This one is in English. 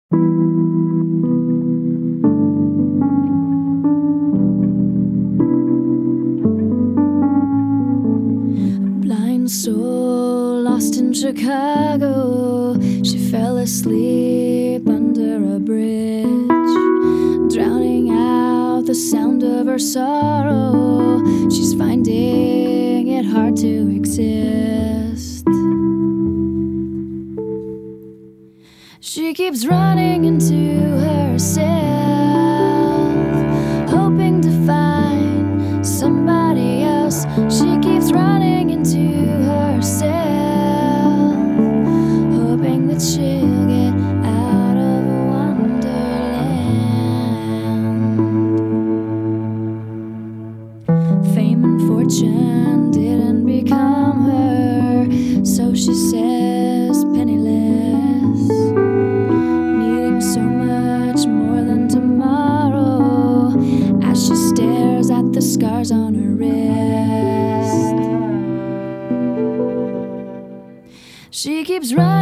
Blind soul lost in Chicago, she fell asleep under a bridge, drowning out the sound of her sorrow. She's finding it hard to exist. She keeps running into herself, hoping to find somebody else. She keeps running into herself, hoping that she'll get out of wonderland. Fame and fortune didn't become her, so she says penniless, needing so much more than tomorrow as she stares at the scars on her wrist. She keeps running